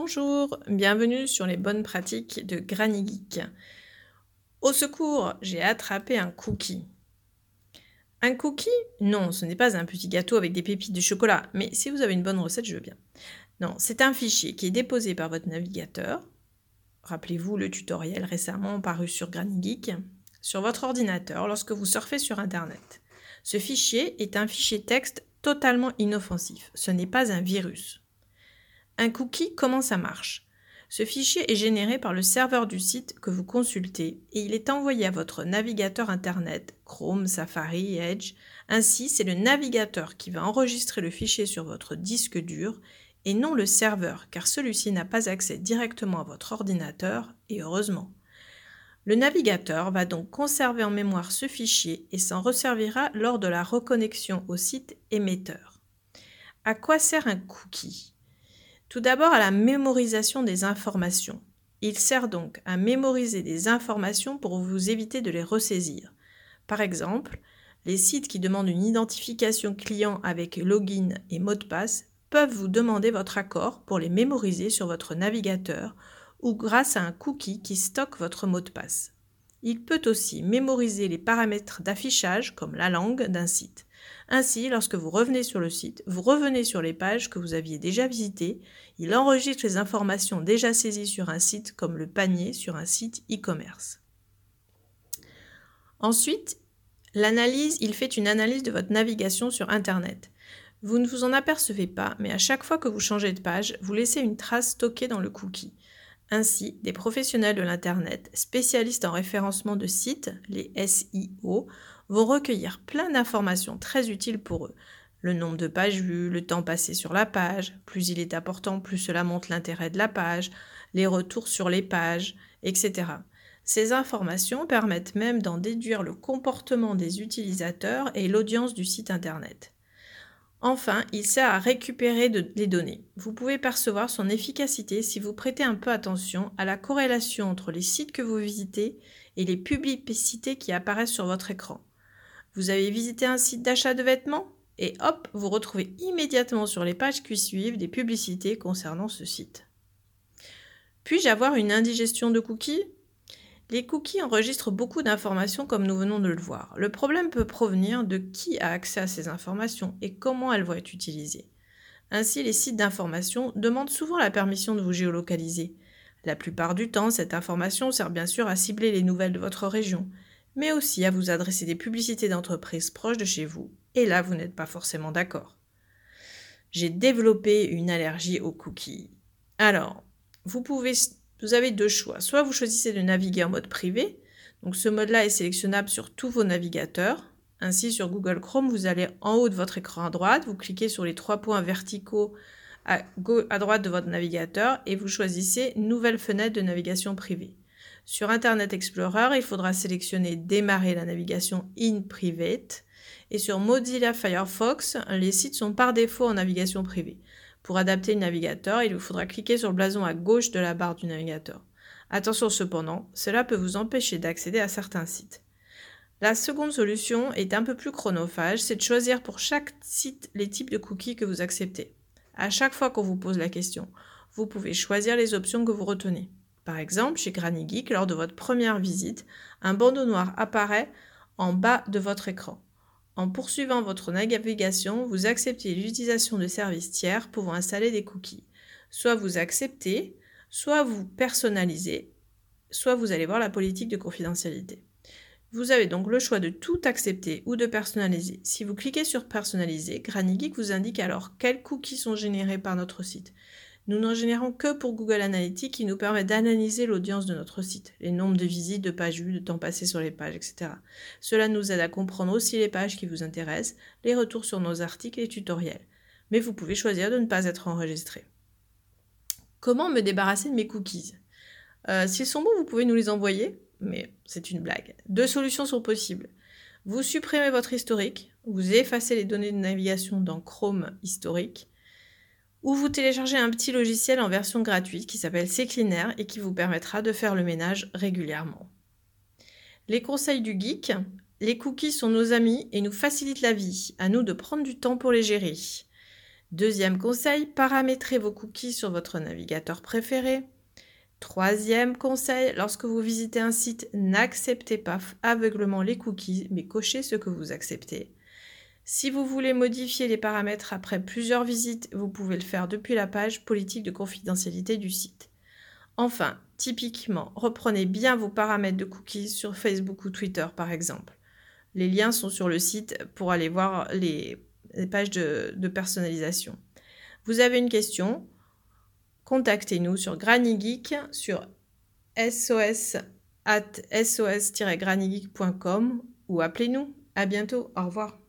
Bonjour, bienvenue sur les bonnes pratiques de Granny Geek. Au secours, j'ai attrapé un cookie. Un cookie? Non, ce n'est pas un petit gâteau avec des pépites de chocolat, mais si vous avez une bonne recette, je veux bien. Non, c'est un fichier qui est déposé par votre navigateur. Rappelez-vous le tutoriel récemment paru sur Granny Geek, sur votre ordinateur lorsque vous surfez sur Internet. Ce fichier est un fichier texte totalement inoffensif. Ce n'est pas un virus. Un cookie, comment ça marche? Ce fichier est généré par le serveur du site que vous consultez et il est envoyé à votre navigateur Internet, Chrome, Safari, Edge. Ainsi, c'est le navigateur qui va enregistrer le fichier sur votre disque dur et non le serveur, car celui-ci n'a pas accès directement à votre ordinateur, et heureusement. Le navigateur va donc conserver en mémoire ce fichier et s'en resservira lors de la reconnexion au site émetteur. À quoi sert un cookie? Tout d'abord à la mémorisation des informations. Il sert donc à mémoriser des informations pour vous éviter de les ressaisir. Par exemple, les sites qui demandent une identification client avec login et mot de passe peuvent vous demander votre accord pour les mémoriser sur votre navigateur ou grâce à un cookie qui stocke votre mot de passe. Il peut aussi mémoriser les paramètres d'affichage comme la langue d'un site. Ainsi, lorsque vous revenez sur le site, vous revenez sur les pages que vous aviez déjà visitées, il enregistre les informations déjà saisies sur un site comme le panier sur un site e-commerce. Ensuite, il fait une analyse de votre navigation sur Internet. Vous ne vous en apercevez pas, mais à chaque fois que vous changez de page, vous laissez une trace stockée dans le cookie. Ainsi, des professionnels de l'Internet, spécialistes en référencement de sites, les SEO, vont recueillir plein d'informations très utiles pour eux. Le nombre de pages vues, le temps passé sur la page, plus il est important, plus cela montre l'intérêt de la page, les retours sur les pages, etc. Ces informations permettent même d'en déduire le comportement des utilisateurs et l'audience du site Internet. Enfin, il sert à récupérer les données. Vous pouvez percevoir son efficacité si vous prêtez un peu attention à la corrélation entre les sites que vous visitez et les publicités qui apparaissent sur votre écran. Vous avez visité un site d'achat de vêtements et hop, vous retrouvez immédiatement sur les pages qui suivent des publicités concernant ce site. Puis-je avoir une indigestion de cookies? Les cookies enregistrent beaucoup d'informations comme nous venons de le voir. Le problème peut provenir de qui a accès à ces informations et comment elles vont être utilisées. Ainsi, les sites d'information demandent souvent la permission de vous géolocaliser. La plupart du temps, cette information sert bien sûr à cibler les nouvelles de votre région, mais aussi à vous adresser des publicités d'entreprises proches de chez vous, et là vous n'êtes pas forcément d'accord. J'ai développé une allergie aux cookies. Alors, vous avez deux choix. Soit vous choisissez de naviguer en mode privé, donc ce mode-là est sélectionnable sur tous vos navigateurs. Ainsi, sur Google Chrome, vous allez en haut de votre écran à droite, vous cliquez sur les 3 points verticaux à droite de votre navigateur et vous choisissez Nouvelle fenêtre de navigation privée. Sur Internet Explorer, il faudra sélectionner Démarrer la navigation in private. Et sur Mozilla Firefox, les sites sont par défaut en navigation privée. Pour adapter le navigateur, il vous faudra cliquer sur le blason à gauche de la barre du navigateur. Attention cependant, cela peut vous empêcher d'accéder à certains sites. La seconde solution est un peu plus chronophage, c'est de choisir pour chaque site les types de cookies que vous acceptez. À chaque fois qu'on vous pose la question, vous pouvez choisir les options que vous retenez. Par exemple, chez Granny Geek, lors de votre première visite, un bandeau noir apparaît en bas de votre écran. En poursuivant votre navigation, vous acceptez l'utilisation de services tiers pouvant installer des cookies. Soit vous acceptez, soit vous personnalisez, soit vous allez voir la politique de confidentialité. Vous avez donc le choix de tout accepter ou de personnaliser. Si vous cliquez sur personnaliser, Granny Geek vous indique alors quels cookies sont générés par notre site. Nous n'en générons que pour Google Analytics qui nous permet d'analyser l'audience de notre site, les nombres de visites, de pages vues, de temps passé sur les pages, etc. Cela nous aide à comprendre aussi les pages qui vous intéressent, les retours sur nos articles et tutoriels. Mais vous pouvez choisir de ne pas être enregistré. Comment me débarrasser de mes cookies? S'ils sont bons, vous pouvez nous les envoyer, mais c'est une blague. 2 solutions sont possibles. Vous supprimez votre historique, vous effacez les données de navigation dans Chrome historique, ou vous téléchargez un petit logiciel en version gratuite qui s'appelle CCleaner et qui vous permettra de faire le ménage régulièrement. Les conseils du geek: les cookies sont nos amis et nous facilitent la vie, à nous de prendre du temps pour les gérer. Deuxième conseil, paramétrez vos cookies sur votre navigateur préféré. Troisième conseil, lorsque vous visitez un site, n'acceptez pas aveuglément les cookies, mais cochez ce que vous acceptez. Si vous voulez modifier les paramètres après plusieurs visites, vous pouvez le faire depuis la page politique de confidentialité du site. Enfin, typiquement, reprenez bien vos paramètres de cookies sur Facebook ou Twitter par exemple. Les liens sont sur le site pour aller voir les pages de personnalisation. Vous avez une question ? Contactez-nous sur Granny Geek sur sos@sos-grannygeek.com ou appelez-nous. À bientôt, au revoir.